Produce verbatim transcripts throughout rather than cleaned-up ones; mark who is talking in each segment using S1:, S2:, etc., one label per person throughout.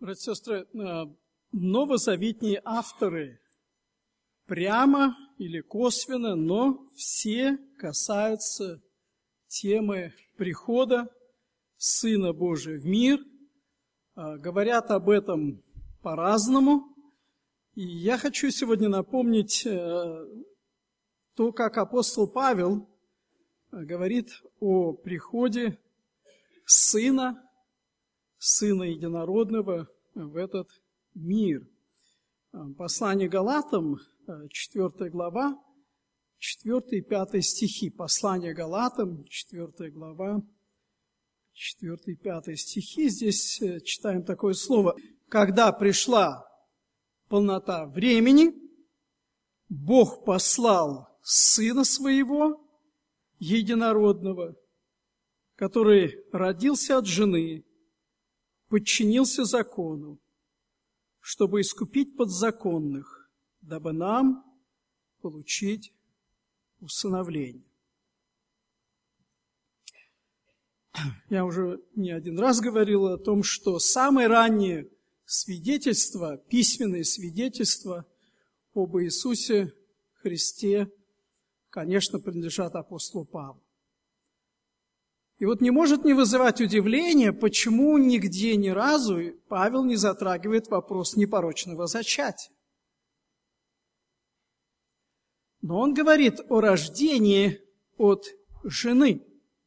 S1: Братья и сестры, новозаветные авторы прямо или косвенно, но все касаются темы прихода Сына Божия в мир, говорят об этом по-разному. И я хочу сегодня напомнить то, как апостол Павел говорит о приходе Сына, Сына Единородного в этот мир. Послание Галатам, четвёртая глава, четвёртый и пятый стихи. Послание Галатам, четвёртая глава, четвёртый и пятый стихи. Здесь читаем такое слово. «Когда пришла полнота времени, Бог послал Сына Своего, Единородного, который родился от жены, подчинился закону, чтобы искупить подзаконных, дабы нам получить усыновление». Я уже не один раз говорил о том, что самые ранние свидетельства, письменные свидетельства об Иисусе Христе, конечно, принадлежат апостолу Павлу. И вот не может не вызывать удивления, почему нигде ни разу Павел не затрагивает вопрос непорочного зачатия. Но он говорит о рождении от жены.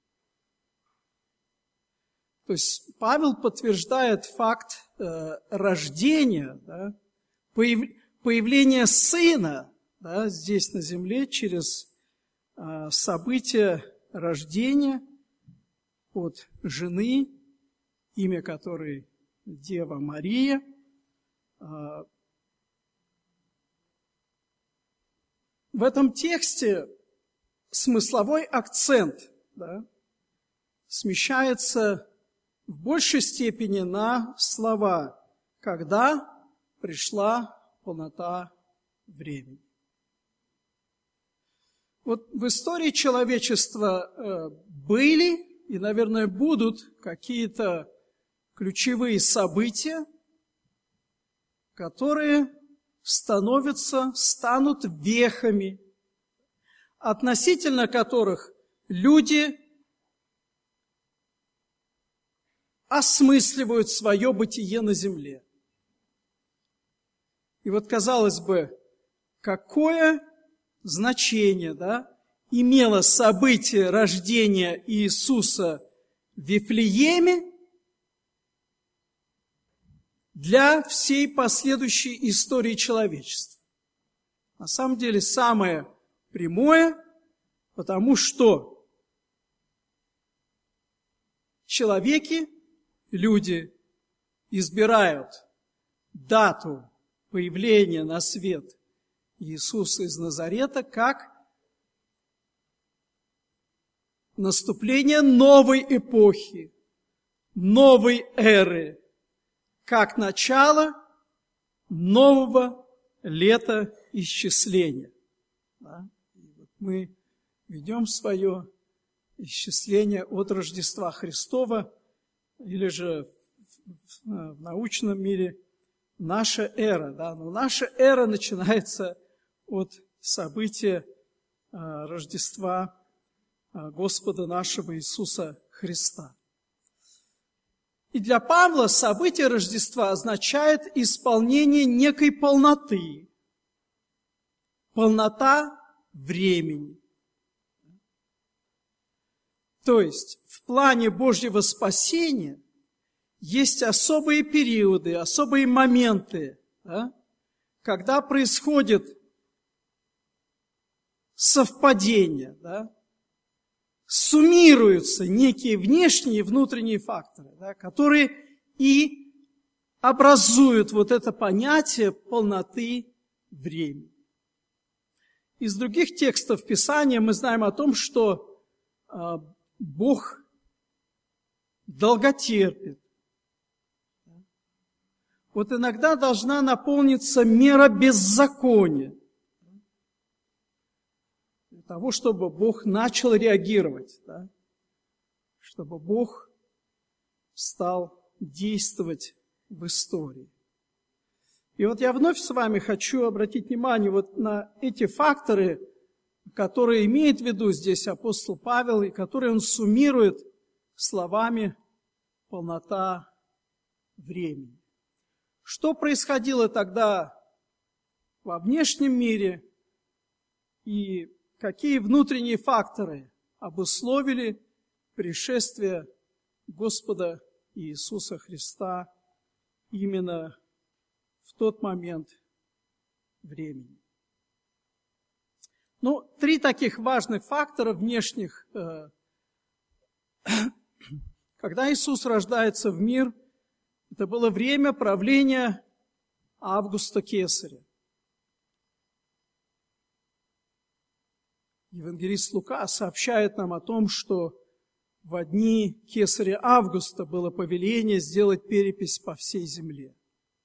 S1: То есть Павел подтверждает факт э, рождения, да, появ, появления сына, да, здесь на земле через э, событие рождения от жены, имя которой Дева Мария. В этом тексте смысловой акцент, да, смещается в большей степени на слова «когда пришла полнота времени». Вот в истории человечества были и, наверное, будут какие-то ключевые события, которые становятся, станут вехами, относительно которых люди осмысливают свое бытие на земле. И вот, казалось бы, какое значение, да, имело событие рождения Иисуса в Вифлееме для всей последующей истории человечества. На самом деле самое прямое, потому что человеки, люди избирают дату появления на свет Иисуса из Назарета как наступление новой эпохи, новой эры, как начало нового летоисчисления. Да? И вот мы ведем свое исчисление от Рождества Христова, или же в научном мире наша эра. Да? Но наша эра начинается от события Рождества Господа нашего Иисуса Христа. И для Павла событие Рождества означает исполнение некой полноты. Полнота времени. То есть в плане Божьего спасения есть особые периоды, особые моменты, да, когда происходит совпадение, да, суммируются некие внешние и внутренние факторы, да, которые и образуют вот это понятие полноты времени. Из других текстов Писания мы знаем о том, что э, Бог долготерпит. Вот иногда должна наполниться мера беззакония, для того, чтобы Бог начал реагировать, да? Чтобы Бог стал действовать в истории. И вот я вновь с вами хочу обратить внимание вот на эти факторы, которые имеет в виду здесь апостол Павел, и которые он суммирует словами «полнота времени». Что происходило тогда во внешнем мире и какие внутренние факторы обусловили пришествие Господа Иисуса Христа именно в тот момент времени. Ну, три таких важных фактора внешних. Когда Иисус рождается в мир, это было время правления Августа Кесаря. Евангелист Лука сообщает нам о том, что в дни Кесаря Августа было повеление сделать перепись по всей земле.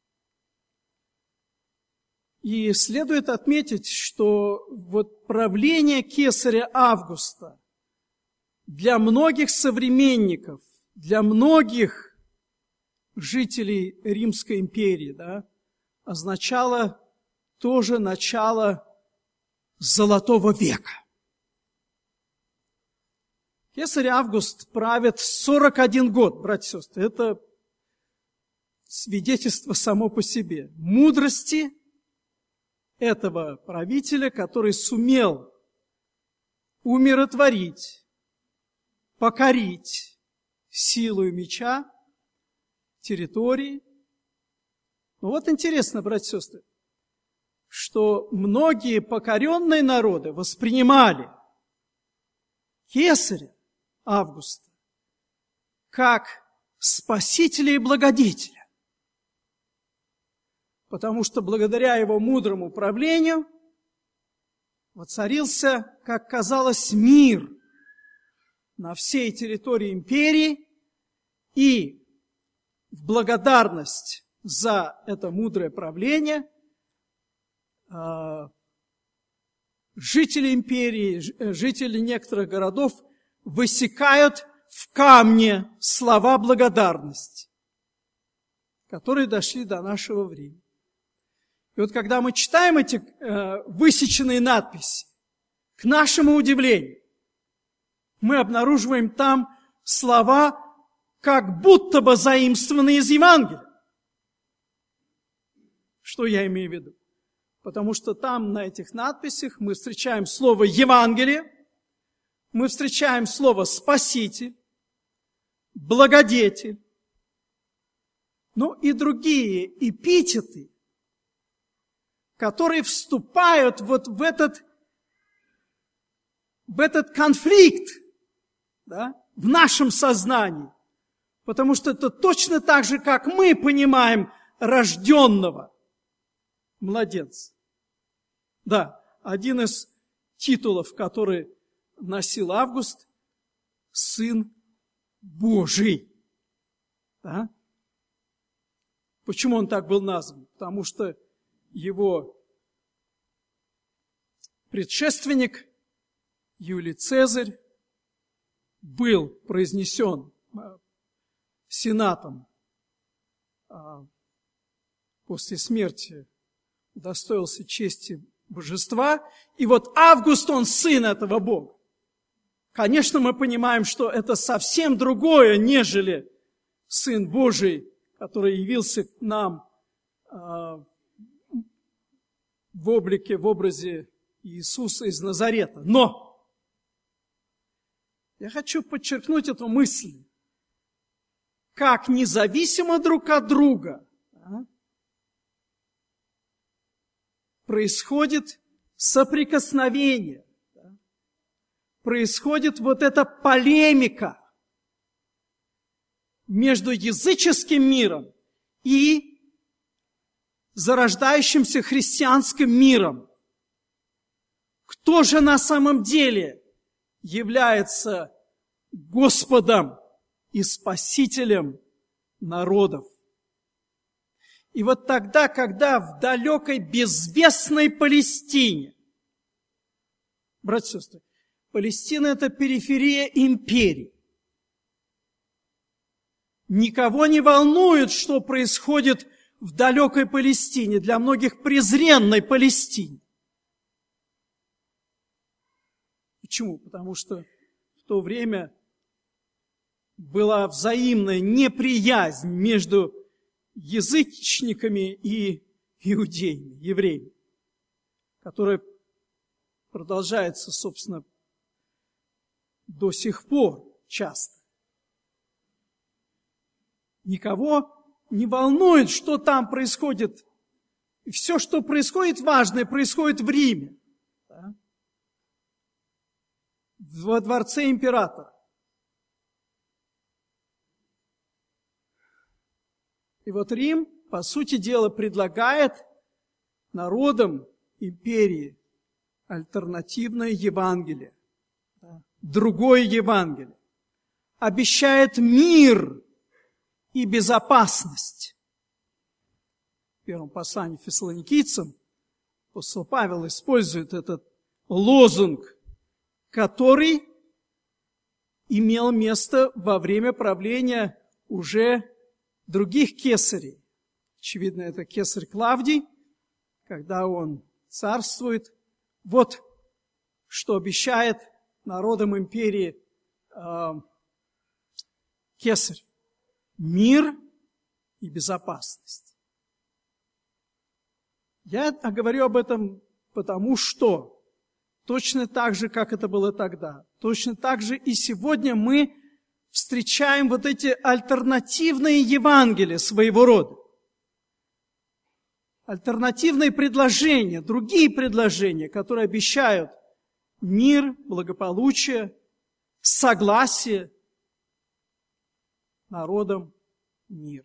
S1: И следует отметить, что вот правление Кесаря Августа для многих современников, для многих жителей Римской империи, да, означало тоже начало Золотого века. Кесарь Август правит сорок один год, братья и сестры. Это свидетельство само по себе мудрости этого правителя, который сумел умиротворить, покорить силой меча территории. Но вот интересно, братья и сестры, что многие покоренные народы воспринимали Кесаря Августа как спасителя и благодетеля. Потому что благодаря его мудрому управлению воцарился, как казалось, мир на всей территории империи, и в благодарность за это мудрое правление жители империи, жители некоторых городов высекают в камне слова благодарности, которые дошли до нашего времени. И вот когда мы читаем эти э, высеченные надписи, к нашему удивлению, мы обнаруживаем там слова, как будто бы заимствованные из Евангелия. Что я имею в виду? Потому что там на этих надписях мы встречаем слово «Евангелие», мы встречаем слово «Спаситель», «Благодетель», ну и другие эпитеты, которые вступают вот в этот, в этот конфликт, да, в нашем сознании. Потому что это точно так же, как мы понимаем рожденного младенца. Да, один из титулов, который носил Август, Сын Божий. Да? Почему он так был назван? Потому что его предшественник Юлий Цезарь был произнесен сенатом после смерти, удостоился чести божества, и вот Август, он сын этого Бога. Конечно, мы понимаем, что это совсем другое, нежели Сын Божий, который явился к нам в облике, в образе Иисуса из Назарета. Но я хочу подчеркнуть эту мысль, как независимо друг от друга да, происходит соприкосновение, да, происходит вот эта полемика между языческим миром и зарождающимся христианским миром. Кто же на самом деле является Господом и Спасителем народов? И вот тогда, когда в далекой безвестной Палестине, братья и сестры, Палестина – это периферия империи. Никого не волнует, что происходит в далекой Палестине, для многих презренной Палестине. Почему? Потому что в то время была взаимная неприязнь между язычниками и иудеями, евреями, которая продолжается, собственно, до сих пор часто. Никого не волнует, что там происходит. И все, что происходит важное, происходит в Риме. Да? Во дворце императора. И вот Рим, по сути дела, предлагает народам империи альтернативное Евангелие, да? Другое Евангелие. Обещает мир и безопасность. В первом послании фессалоникийцам апостол Павел использует этот лозунг, который имел место во время правления уже других кесарей. Очевидно, это кесарь Клавдий, когда он царствует. Вот что обещает народам империи э, кесарь. Мир и безопасность. Я говорю об этом потому, что точно так же, как это было тогда, точно так же и сегодня мы встречаем вот эти альтернативные Евангелия своего рода. Альтернативные предложения, другие предложения, которые обещают мир, благополучие, согласие народам мира.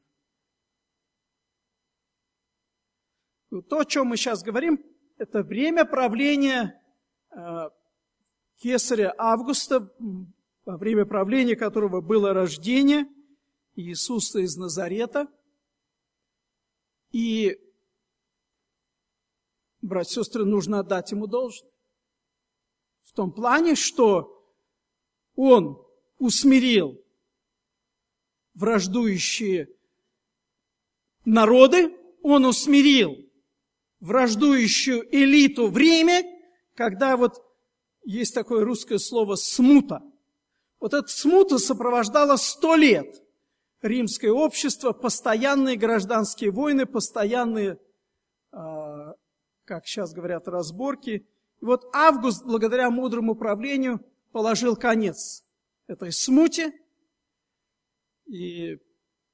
S1: То, о чем мы сейчас говорим, это время правления э, кесаря Августа, во время правления которого было рождение Иисуса из Назарета. И, братья и сестры, нужно отдать ему должное. В том плане, что он усмирил враждующие народы, он усмирил враждующую элиту в Риме, когда вот есть такое русское слово «смута». Вот эта смута сопровождала сто лет римское общество, постоянные гражданские войны, постоянные, как сейчас говорят, разборки. И вот Август, благодаря мудрому правлению, положил конец этой смуте. И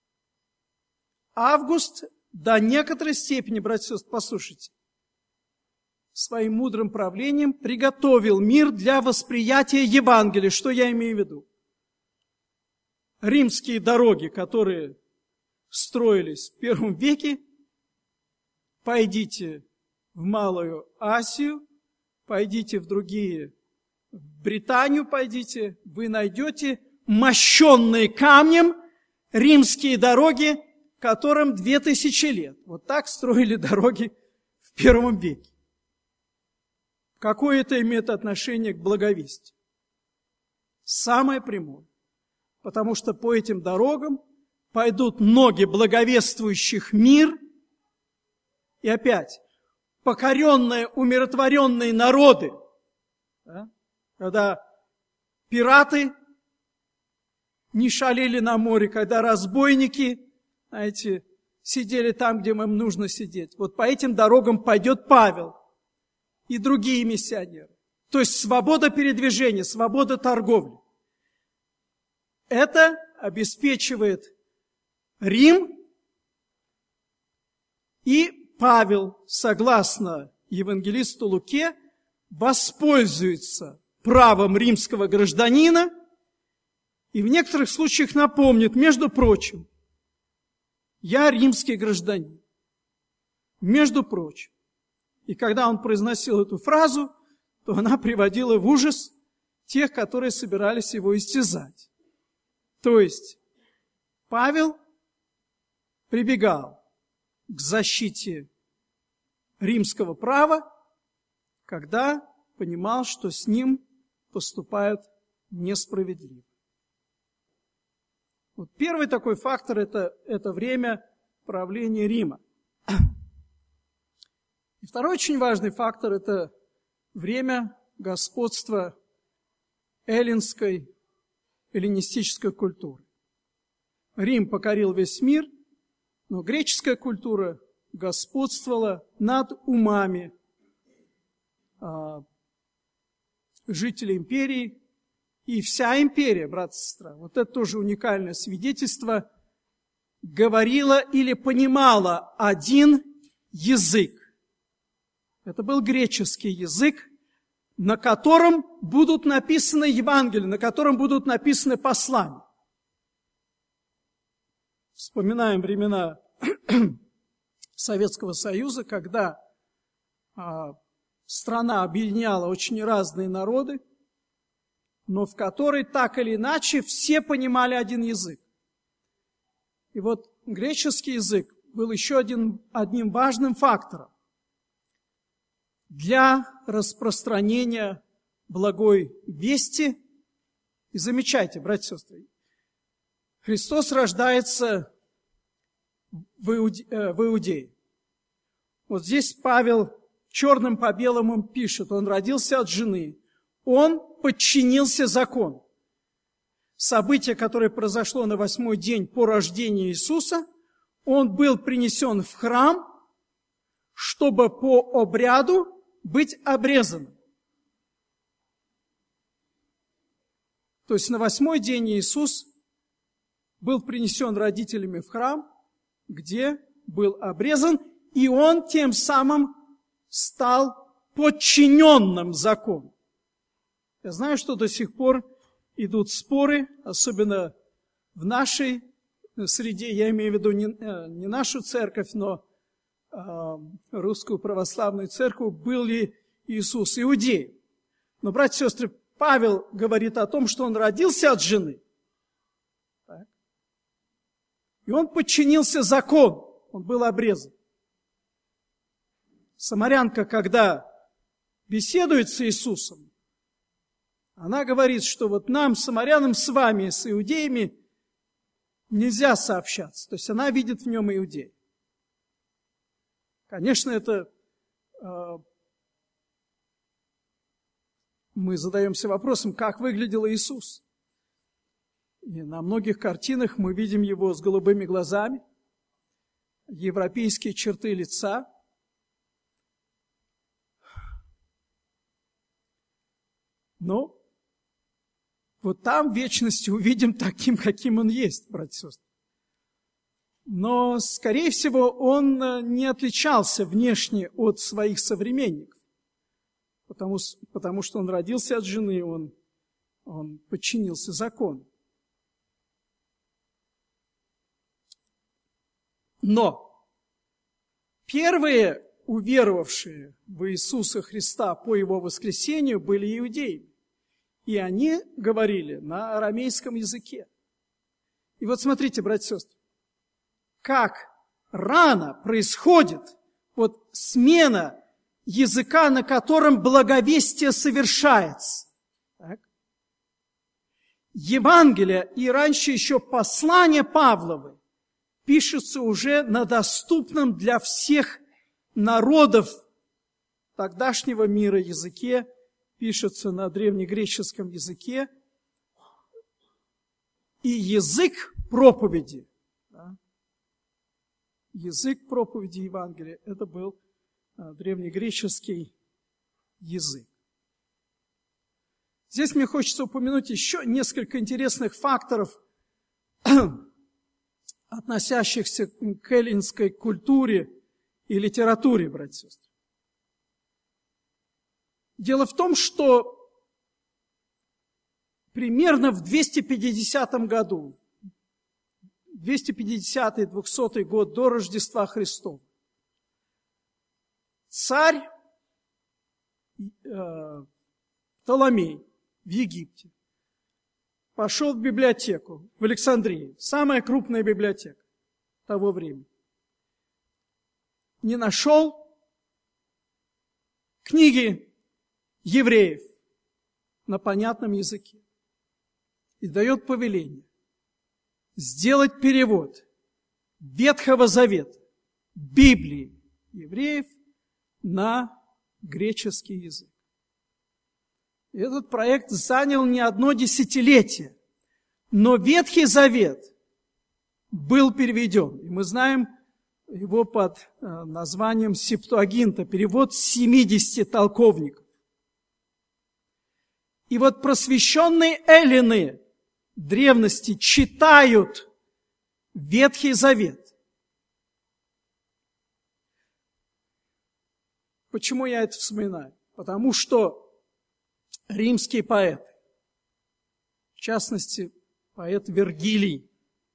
S1: Август до некоторой степени, братья и сестры, послушайте, своим мудрым правлением приготовил мир для восприятия Евангелия. Что я имею в виду? Римские дороги, которые строились в первом веке, пойдите в Малую Азию, пойдите в другие, в Британию пойдите, вы найдете мощенные камнем римские дороги, которым две тысячи лет. Вот так строили дороги в первом веке. Какое это имеет отношение к благовестию? Самое прямое. Потому что по этим дорогам пойдут ноги благовествующих мир. И опять, покоренные, умиротворенные народы, да, когда пираты не шалили на море, когда разбойники, знаете, сидели там, где им нужно сидеть. Вот по этим дорогам пойдет Павел и другие миссионеры. То есть свобода передвижения, свобода торговли. Это обеспечивает Рим, и Павел, согласно евангелисту Луке, воспользуется правом римского гражданина и в некоторых случаях напомнит, между прочим, я римский гражданин. Между прочим. И когда он произносил эту фразу, то она приводила в ужас тех, которые собирались его истязать. То есть Павел прибегал к защите римского права, когда понимал, что с ним поступают несправедливо. Вот первый такой фактор это, – это время правления Рима. И второй очень важный фактор – это время господства эллинской, эллинистической культуры. Рим покорил весь мир, но греческая культура господствовала над умами а, жителей империи. И вся империя, брат и сестра, вот это тоже уникальное свидетельство, говорила или понимала один язык. Это был греческий язык, на котором будут написаны Евангелия, на котором будут написаны послания. Вспоминаем времена Советского Союза, когда а, страна объединяла очень разные народы, но в которой так или иначе все понимали один язык. И вот греческий язык был еще один, одним важным фактором для распространения благой вести. И замечайте, братья и сестры, Христос рождается в, Иуде, э, в Иудее. Вот здесь Павел черным по белому пишет, он родился от жены, он подчинился закону. Событие, которое произошло на восьмой день по рождению Иисуса, он был принесен в храм, чтобы по обряду быть обрезанным. То есть на восьмой день Иисус был принесен родителями в храм, где был обрезан, и он тем самым стал подчиненным закону. Я знаю, что до сих пор идут споры, особенно в нашей среде, я имею в виду не, не нашу церковь, но э, русскую православную церковь, был ли Иисус иудеем. Но, братья и сестры, Павел говорит о том, что он родился от жены. Так? И он подчинился закону, он был обрезан. Самарянка, когда беседует с Иисусом, она говорит, что вот нам, самарянам, с вами, с иудеями, нельзя сообщаться. То есть она видит в нем иудея. Конечно, это э, мы задаемся вопросом, как выглядел Иисус. И на многих картинах мы видим его с голубыми глазами, европейские черты лица. Но вот там в вечности увидим таким, каким он есть, братья и сестры. Но, скорее всего, он не отличался внешне от своих современников, потому, потому что он родился от жены, он, он подчинился закону. Но первые уверовавшие в Иисуса Христа по Его воскресению были иудеями. И они говорили на арамейском языке. И вот смотрите, братья и сестры, как рано происходит вот смена языка, на котором благовестие совершается. Так? Евангелие и раньше еще послания Павловы пишутся уже на доступном для всех народов тогдашнего мира языке, пишется на древнегреческом языке, и язык проповеди, да, язык проповеди Евангелия, это был а, древнегреческий язык. Здесь мне хочется упомянуть еще несколько интересных факторов, относящихся к эллинской культуре и литературе, братья и сестры. Дело в том, что примерно в двести пятидесятом году, двести пятидесятый — двухсотый год до Рождества Христова, царь э, Птоломей в Египте пошел в библиотеку в Александрии, самая крупная библиотека того времени. Не нашел книги евреев на понятном языке. И дает повеление сделать перевод Ветхого Завета, Библии евреев на греческий язык. И этот проект занял не одно десятилетие, но Ветхий Завет был переведен. И мы знаем его под названием Септуагинта, перевод семидесяти толковников. И вот просвещенные эллины древности читают Ветхий Завет. Почему я это вспоминаю? Потому что римские поэты, в частности, поэт Вергилий,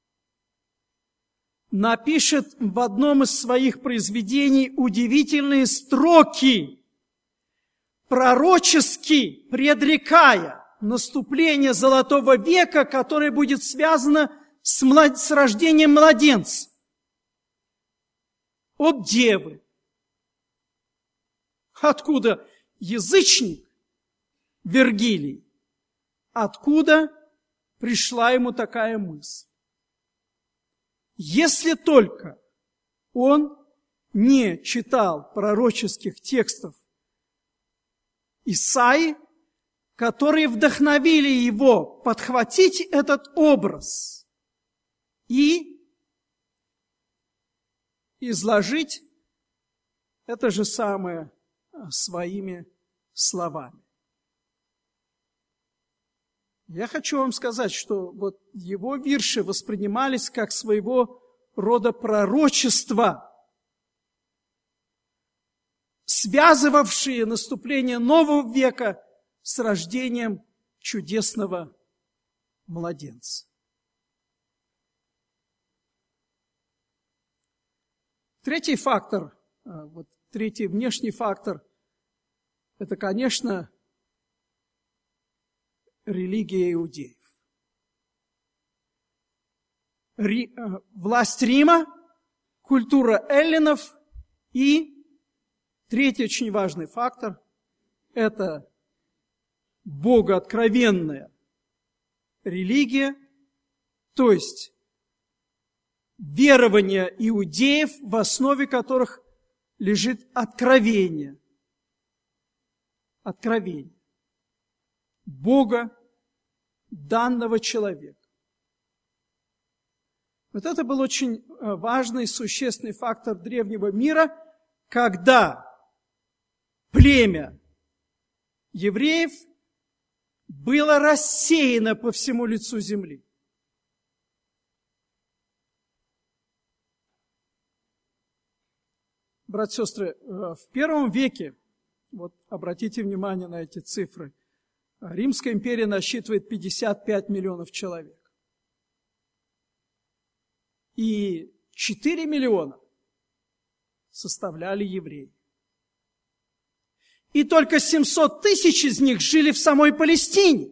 S1: напишет в одном из своих произведений удивительные строки, пророчески предрекая наступление Золотого века, которое будет связано с, млад... с рождением младенца от девы. Откуда язычник Вергилий? Откуда пришла ему такая мысль? Если только он не читал пророческих текстов Исаии, которые вдохновили его подхватить этот образ и изложить это же самое своими словами. Я хочу вам сказать, что вот его вирши воспринимались как своего рода пророчество, связывавшие наступление нового века с рождением чудесного младенца. Третий фактор, вот третий внешний фактор, это, конечно, религия иудеев. Ри, власть Рима, культура эллинов и третий очень важный фактор – это богооткровенная религия, то есть верования иудеев, в основе которых лежит откровение. Откровение Бога, данного человека. Вот это был очень важный, существенный фактор древнего мира, когда племя евреев было рассеяно по всему лицу земли. Братья и сестры, в первом веке, вот обратите внимание на эти цифры, Римская империя насчитывает пятьдесят пять миллионов человек. И четыре миллиона составляли евреи. И только семьсот тысяч из них жили в самой Палестине.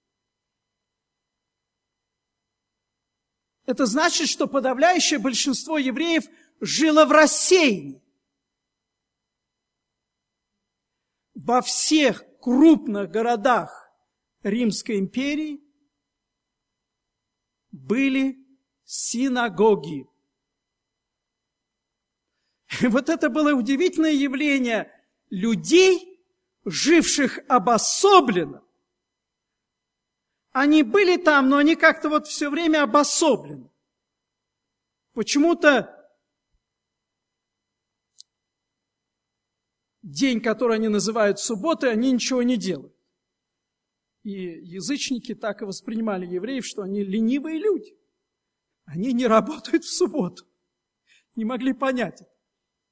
S1: Это значит, что подавляющее большинство евреев жило в рассеянии. Во всех крупных городах Римской империи были синагоги. И вот это было удивительное явление людей, живших обособленно. Они были там, но они как-то вот все время обособлены. Почему-то день, который они называют субботой, они ничего не делают. И язычники так и воспринимали евреев, что они ленивые люди. Они не работают в субботу. Не могли понять это.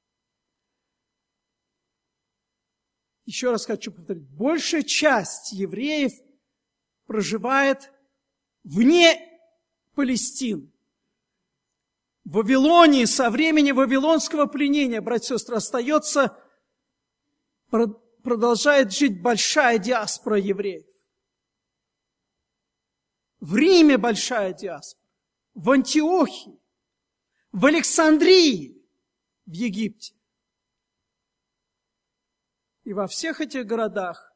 S1: Еще раз хочу повторить. Большая часть евреев проживает вне Палестины. В Вавилонии со времени вавилонского пленения, братья и сестры, остается, продолжает жить большая диаспора евреев. В Риме большая диаспора, в Антиохии, в Александрии, в Египте. И во всех этих городах,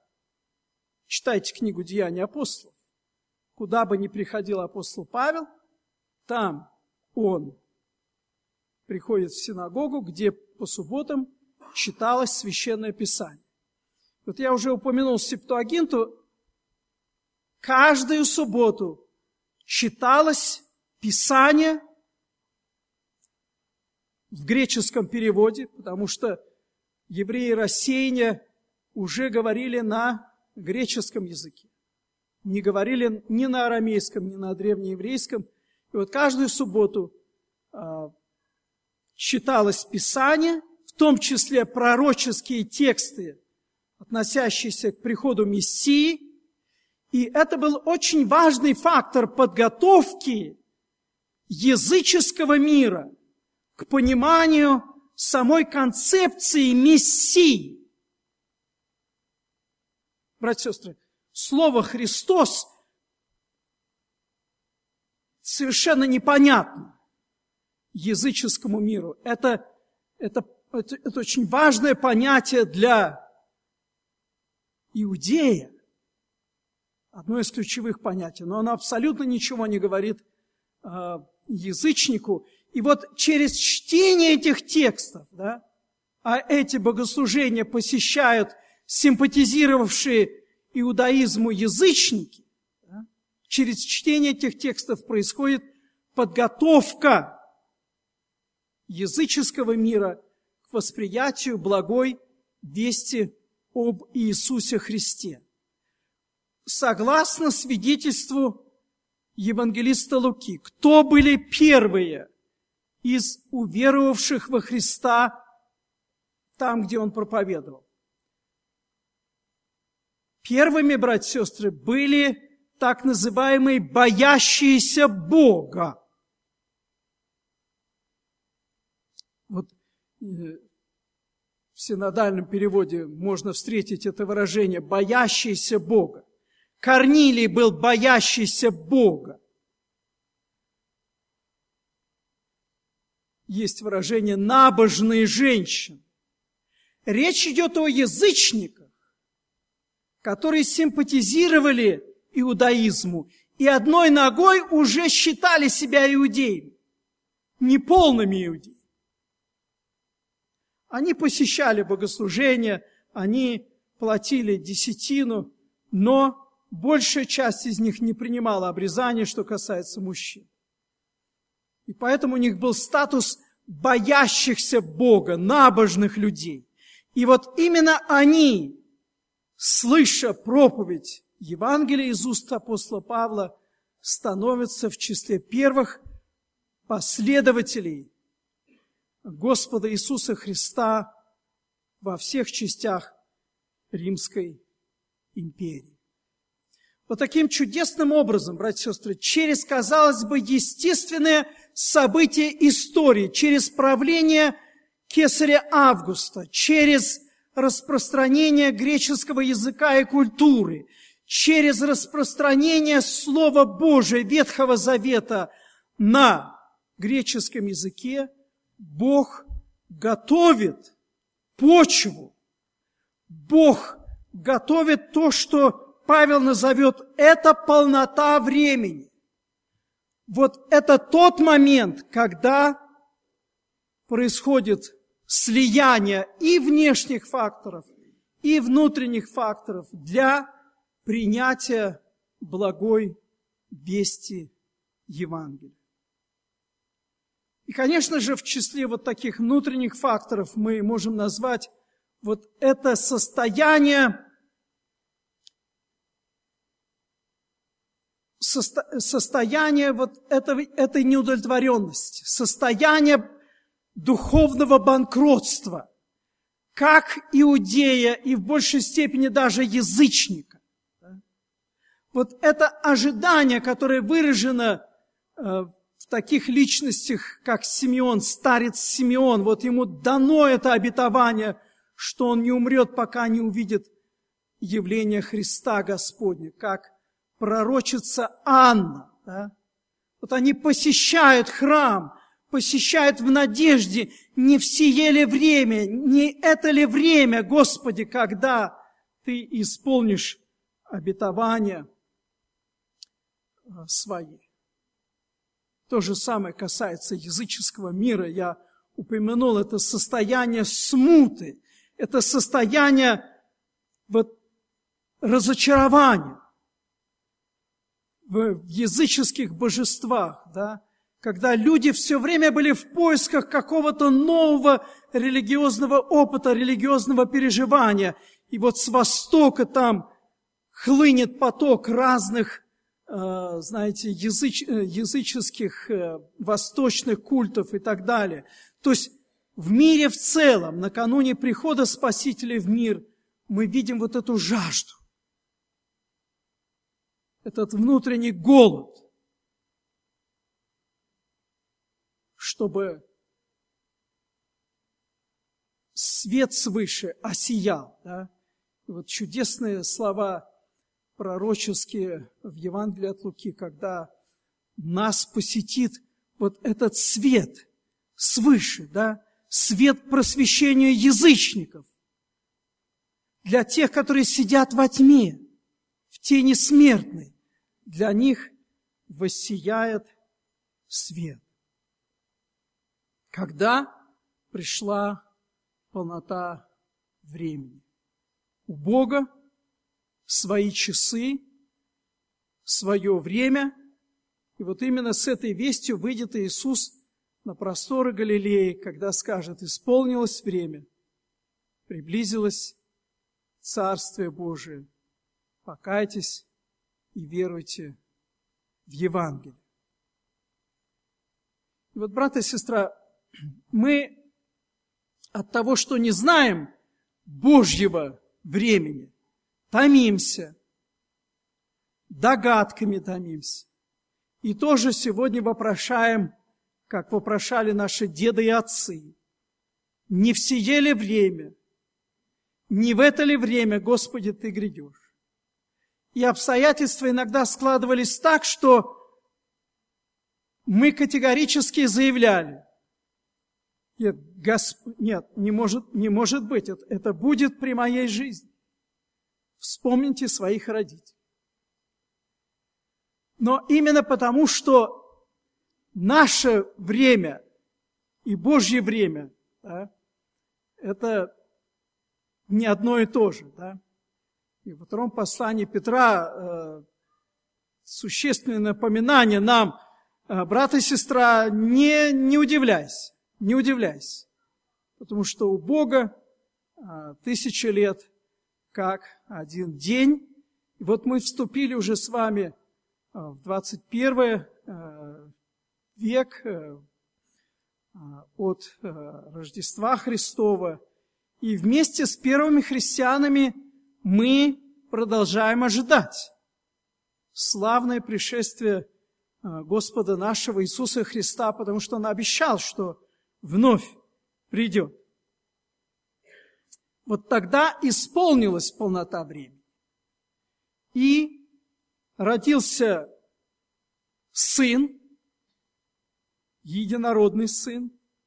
S1: читайте книгу «Деяния апостолов», куда бы ни приходил апостол Павел, Там он приходит в синагогу, где по субботам читалось Священное Писание. Вот я уже упомянул Септуагинту. Каждую субботу читалось Писание в греческом переводе, потому что евреи рассеяния уже говорили на греческом языке. Не говорили ни на арамейском, ни на древнееврейском. И вот каждую субботу э, читалось Писание, в том числе пророческие тексты, относящиеся к приходу Мессии. И это был очень важный фактор подготовки языческого мира к пониманию самой концепции Мессии. Братья и сестры, слово «Христос» совершенно непонятно языческому миру. Это, это, это, это очень важное понятие для иудея. Одно из ключевых понятий, но оно абсолютно ничего не говорит э, язычнику. И вот через чтение этих текстов, да, а эти богослужения посещают симпатизировавшие иудаизму язычники, да, через чтение этих текстов происходит подготовка языческого мира к восприятию благой вести об Иисусе Христе. Согласно свидетельству евангелиста Луки, кто были первые из уверовавших во Христа там, где он проповедовал? Первыми, братья и сестры, были так называемые боящиеся Бога. Вот в синодальном переводе можно встретить это выражение «боящиеся Бога». Корнилий был боящийся Бога. Есть выражение «набожные женщины». Речь идет о язычниках, которые симпатизировали иудаизму и одной ногой уже считали себя иудеями, неполными иудеями. Они посещали богослужения, они платили десятину, но большая часть из них не принимала обрезание, что касается мужчин. И поэтому у них был статус боящихся Бога, набожных людей. И вот именно они, слыша проповедь Евангелия из уст апостола Павла, становятся в числе первых последователей Господа Иисуса Христа во всех частях Римской империи. Вот таким чудесным образом, братья и сестры, через, казалось бы, естественное событие истории, через правление кесаря Августа, через распространение греческого языка и культуры, через распространение Слова Божия Ветхого Завета на греческом языке, Бог готовит почву. Бог готовит то, что Павел назовет «это полнота времени». Вот это тот момент, когда происходит слияние и внешних факторов, и внутренних факторов для принятия благой вести Евангелия. И, конечно же, в числе вот таких внутренних факторов мы можем назвать вот это состояние, состо, состояние вот этой, этой неудовлетворенности, состояние духовного банкротства, как иудея и в большей степени даже язычника. Вот это ожидание, которое выражено в таких личностях, как Симеон, старец Симеон, вот ему дано это обетование, что он не умрет, пока не увидит явление Христа Господня, как пророчица Анна. Да? Вот они посещают храм, посещают в надежде, не в сие ли время, не это ли время, Господи, когда Ты исполнишь обетования свои. То же самое касается языческого мира. Я упомянул, это состояние смуты, это состояние вот, разочарования в языческих божествах, да, когда люди все время были в поисках какого-то нового религиозного опыта, религиозного переживания. И вот с востока там хлынет поток разных, э, знаете, языч, языческих, э, восточных культов и так далее. То есть в мире в целом, накануне прихода Спасителя в мир, мы видим вот эту жажду, этот внутренний голод, чтобы свет свыше осиял. Да? И вот чудесные слова пророческие в Евангелии от Луки, когда нас посетит вот этот свет свыше, да? Свет просвещения язычников. Для тех, которые сидят во тьме, в тени смертной, для них воссияет свет. Когда пришла полнота времени. У Бога свои часы, свое время. И вот именно с этой вестью выйдет Иисус на просторы Галилеи, когда скажет: исполнилось время, приблизилось Царствие Божие, покайтесь и веруйте в Евангелие. И вот, брат и сестра, мы от того, что не знаем Божьего времени, томимся, догадками томимся. И тоже сегодня вопрошаем, как вопрошали наши деды и отцы: не в сие ли время, не в это ли время, Господи, Ты грядешь? И обстоятельства иногда складывались так, что мы категорически заявляли: нет, Госп... нет не, может, не может быть, это, это будет при моей жизни. Вспомните своих родителей. Но именно потому, что наше время и Божье время, да, это не одно и то же. Да? И во втором послании Петра э, существенное напоминание нам: э, брат и сестра, не, не удивляйся, не удивляйся, потому что у Бога э, тысяча лет как один день. И вот мы вступили уже с вами э, в двадцать первый э, век, э, э, от э, Рождества Христова. И вместе с первыми христианами мы продолжаем ожидать славное пришествие Господа нашего Иисуса Христа, потому что Он обещал, что вновь придет. Вот тогда исполнилась полнота времени. И родился Сын, единородный Сын,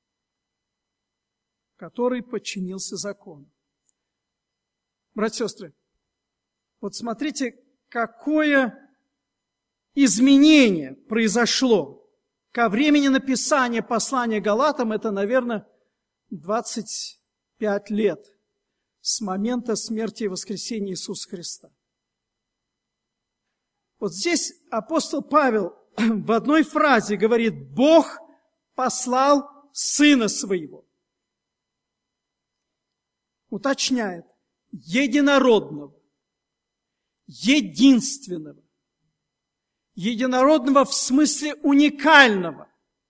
S1: который подчинился закону. Братья и сестры, вот смотрите, какое изменение произошло. Ко времени написания послания Галатам, это, наверное, двадцать пять лет с момента смерти и воскресения Иисуса Христа. Вот здесь апостол Павел в одной фразе говорит: Бог послал Сына Своего. Уточняет: единородного, единственного, единородного в смысле уникального.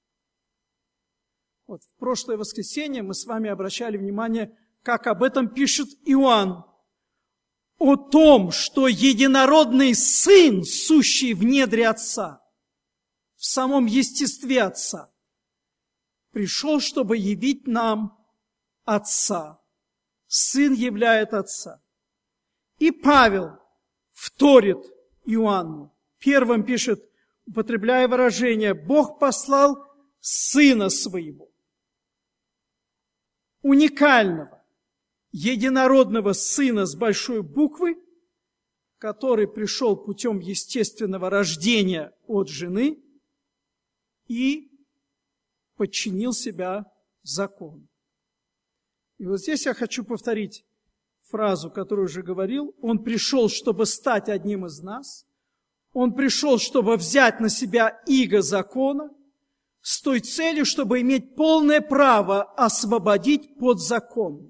S1: Вот в прошлое воскресенье мы с вами обращали внимание, как об этом пишет Иоанн, о том, что единородный Сын, сущий в недре Отца, в самом естестве Отца, пришел, чтобы явить нам Отца. Сын являет Отца. И Павел вторит Иоанну. Первым пишет, употребляя выражение: Бог послал Сына Своего. Уникального, единородного Сына с большой буквы, который пришел путем естественного рождения от жены и подчинил себя закону. И вот здесь я хочу повторить фразу, которую уже говорил. Он пришел, чтобы стать одним из нас. Он пришел, чтобы взять на себя иго закона, с той целью, чтобы иметь полное право освободить подзаконных.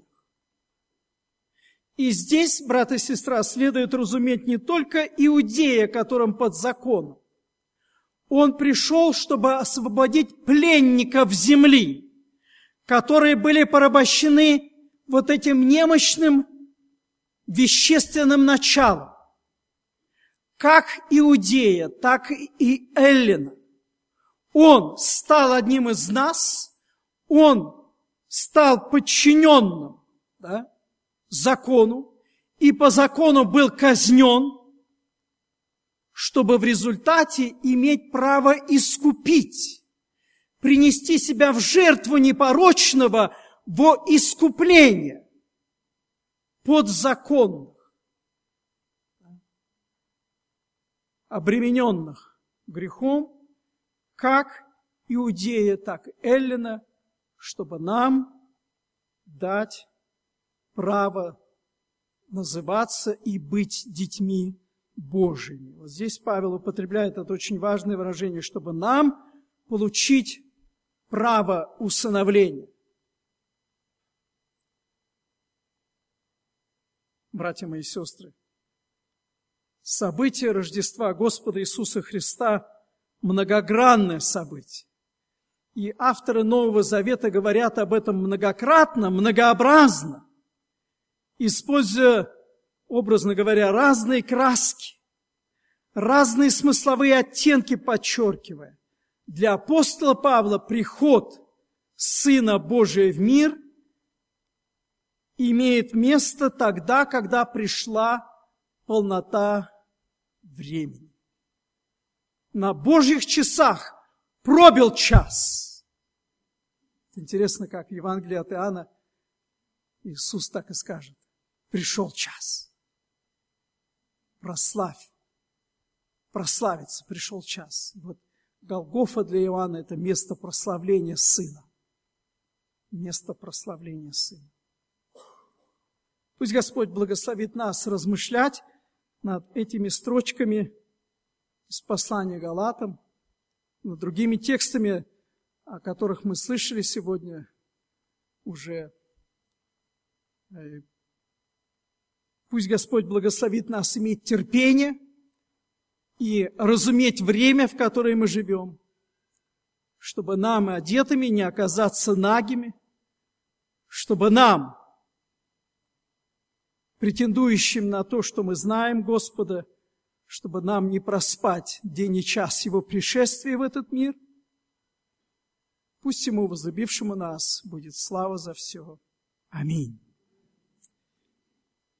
S1: И здесь, брат и сестра, следует разуметь не только иудея, которым под законом. Он пришел, чтобы освободить пленников земли, которые были порабощены вот этим немощным вещественным началом. Как иудея, так и эллина. Он стал одним из нас, он стал подчиненным, да, закону, и по закону был казнен, чтобы в результате иметь право искупить, принести себя в жертву непорочного во искупление подзаконных, обремененных грехом, как иудея, так и эллина, чтобы нам дать право называться и быть детьми Божьими. Вот здесь Павел употребляет это очень важное выражение, чтобы нам получить право усыновления. Братья мои и сестры, событие Рождества Господа Иисуса Христа – многогранное событие. И авторы Нового Завета говорят об этом многократно, многообразно, используя, образно говоря, разные краски, разные смысловые оттенки подчеркивая. Для апостола Павла приход Сына Божия в мир имеет место тогда, когда пришла полнота времени. На Божьих часах пробил час. Интересно, как в Евангелии от Иоанна Иисус так и скажет. Пришел час. Прославь. Прославиться. Пришел час. И вот Голгофа для Иоанна – это место прославления Сына. Место прославления Сына. Пусть Господь благословит нас размышлять над этими строчками из послания Галатам, над другими текстами, о которых мы слышали сегодня уже. Пусть Господь благословит нас иметь терпение и разуметь время, в которое мы живем, чтобы нам и одетыми не оказаться нагими, чтобы нам, претендующим на то, что мы знаем Господа, чтобы нам не проспать день и час Его пришествия в этот мир. Пусть Ему, возлюбившему нас, будет слава за все. Аминь.